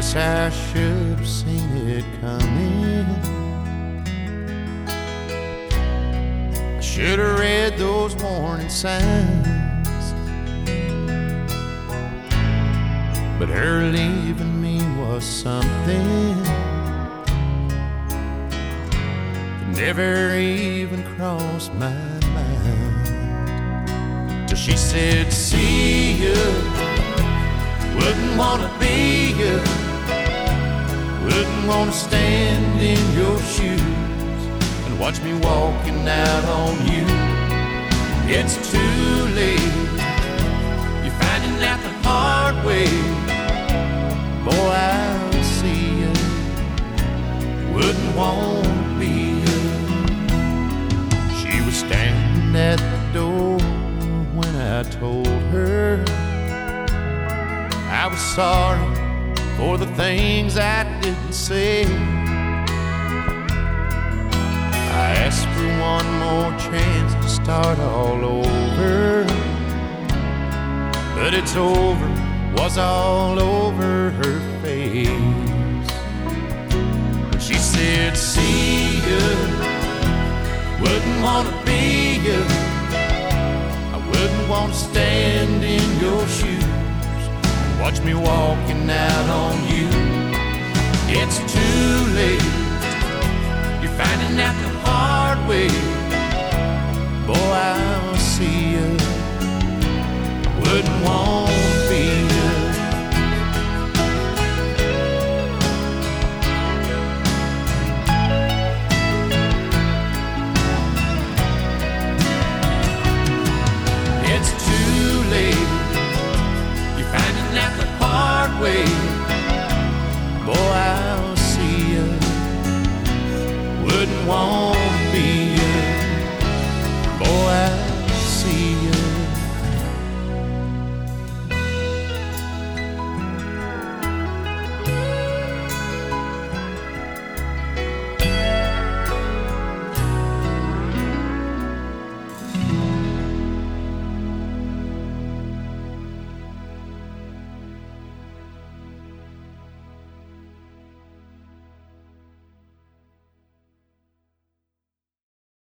Guess I should have seen it coming. I should have read those warning signs. But her leaving me was something that never even crossed my mind. Till she said, see ya, wouldn't wanna be ya, wouldn't wanna stand in your shoes and watch me walking out on you. It's too late, you're finding out the hard way. Boy, I'll see ya, wouldn't wanna be ya. She was standing at the door when I told her I was sorry for the things I didn't say. I asked for one more chance to start all over, but it's over, was all over her face. But she said, see ya, wouldn't wanna be ya, I wouldn't wanna stand in your shoes, watch me walking out on you. It's too late, you're finding out the hard way. Boy, I'll see ya, wouldn't want to be ya. It's too late, you're finding out the hard way. Boy, I'll see ya, wouldn't want